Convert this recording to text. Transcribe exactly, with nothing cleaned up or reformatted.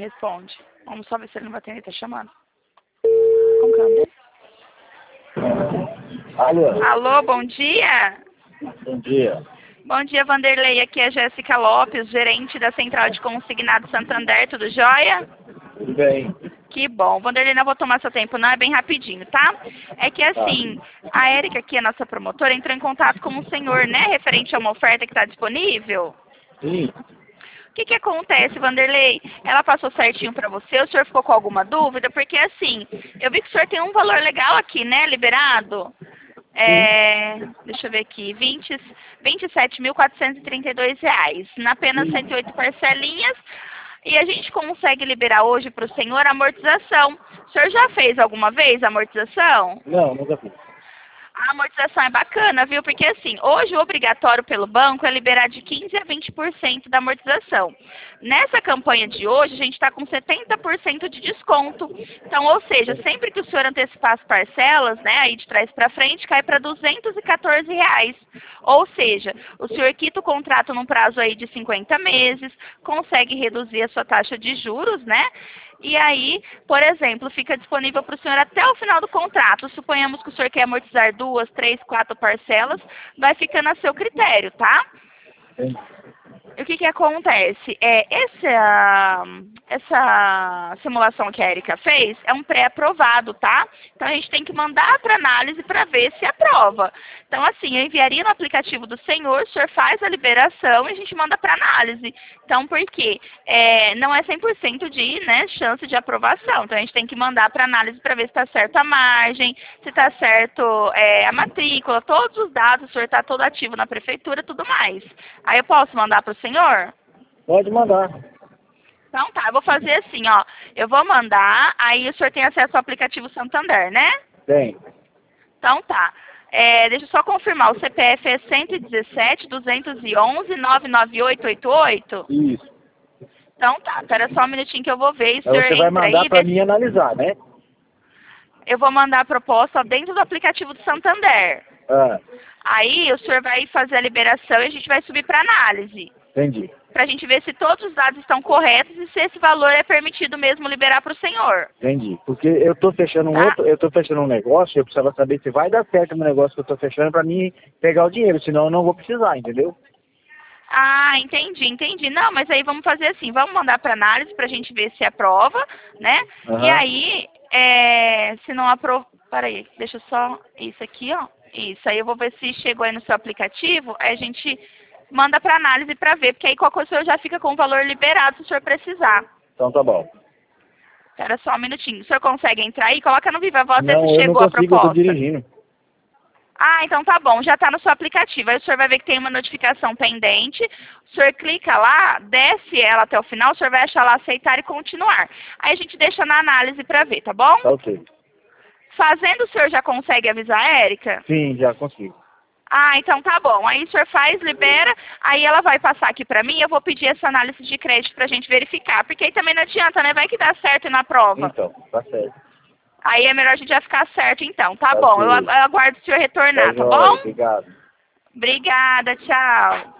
Responde. Vamos só ver se ele não vai atender, tá chamando. Como que é o nome dele? Alô? Alô, bom dia. Bom dia. Bom dia, Vanderlei. Aqui é Jéssica Lopes, gerente da Central de Consignado Santander. Tudo jóia? Tudo bem? Que bom. Vanderlei, não vou tomar seu tempo, não. É bem rapidinho, tá? É que assim, a Érica aqui, a nossa promotora, entrou em contato com o senhor, né? Referente a uma oferta que está disponível. Sim. O que que acontece, Vanderlei? Ela passou certinho para você? O senhor ficou com alguma dúvida? Porque assim, eu vi que o senhor tem um valor legal aqui, né? Liberado. É, deixa eu ver aqui, vinte, vinte e sete mil quatrocentos e trinta e dois reais, na apenas cento e oito parcelinhas, e a gente consegue liberar hoje para o senhor a amortização. O senhor já fez alguma vez a amortização? Não, nunca fiz. A amortização é bacana, viu? Porque assim, hoje o obrigatório pelo banco é liberar de quinze a vinte por cento da amortização. Nessa campanha de hoje, a gente está com setenta por cento de desconto. Então, ou seja, sempre que o senhor antecipar as parcelas, né, aí de trás para frente, cai para duzentos e quatorze reais. Ou seja, o senhor quita o contrato num prazo aí de cinquenta meses, consegue reduzir a sua taxa de juros, né? E aí, por exemplo, fica disponível para o senhor até o final do contrato. Suponhamos que o senhor quer amortizar duas, três, quatro parcelas, vai ficando a seu critério, tá? Sim. E o que que acontece? É, essa, essa simulação que a Erika fez é um pré-aprovado, tá? Então a gente tem que mandar para análise para ver se aprova. Então assim, eu enviaria no aplicativo do senhor, o senhor faz a liberação e a gente manda para análise. Então por quê? É, não é cem por cento de, né, chance de aprovação. Então a gente tem que mandar para análise para ver se está certo a margem, se está certo é, a matrícula, todos os dados, o senhor está todo ativo na prefeitura, tudo mais. Aí eu posso mandar para o senhor? Pode mandar. Então tá, eu vou fazer assim, ó. Eu vou mandar, aí o senhor tem acesso ao aplicativo Santander, né? Tem. Então tá. É, deixa eu só confirmar, o C P F é cento e dezessete, duzentos e onze, novecentos e noventa e oito, oitenta e oito? Isso. Então tá, espera só um minutinho que eu vou ver. E o Aí senhor você vai entra mandar aí, para vê mim se... analisar, né? Eu vou mandar a proposta dentro do aplicativo do Santander. Ah, Aí o senhor vai fazer a liberação e a gente vai subir para análise. entendi. Para a gente ver se todos os dados estão corretos e se esse valor é permitido mesmo liberar para o senhor. Entendi. Porque eu tô fechando um Tá. outro, eu tô fechando um negócio, eu precisava saber se vai dar certo no negócio que eu tô fechando para mim pegar o dinheiro, senão eu não vou precisar, entendeu? Ah, entendi, entendi. Não, mas aí vamos fazer assim, vamos mandar para análise para a gente ver se aprova, né? Aham. E aí, é, se não aprova... Peraí, deixa eu só... Isso aqui, ó. Isso, aí eu vou ver se chegou aí no seu aplicativo, aí a gente manda para análise para ver, porque aí qualquer coisa o senhor já fica com o valor liberado se o senhor precisar. Então tá bom. Espera só um minutinho. O senhor consegue entrar aí? Coloca no Viva Voz Não, se eu não chegou a consigo, eu tô proposta. dirigindo. Ah, então tá bom, já está no seu aplicativo. Aí o senhor vai ver que tem uma notificação pendente. O senhor clica lá, desce ela até o final, o senhor vai achar lá aceitar e continuar. Aí a gente deixa na análise para ver, tá bom? Tá ok. Fazendo, o senhor já consegue avisar a Érica? Sim, já consigo. Ah, então tá bom. Aí o senhor faz, libera, aí ela vai passar aqui pra mim, eu vou pedir essa análise de crédito pra gente verificar. Porque aí também não adianta, né? Vai que dá certo na prova. Então, tá certo. Aí é melhor a gente já ficar certo então. Tá Tá bom, ok. eu agu- eu aguardo o senhor retornar, tá joia, bom? obrigado. Obrigada, tchau.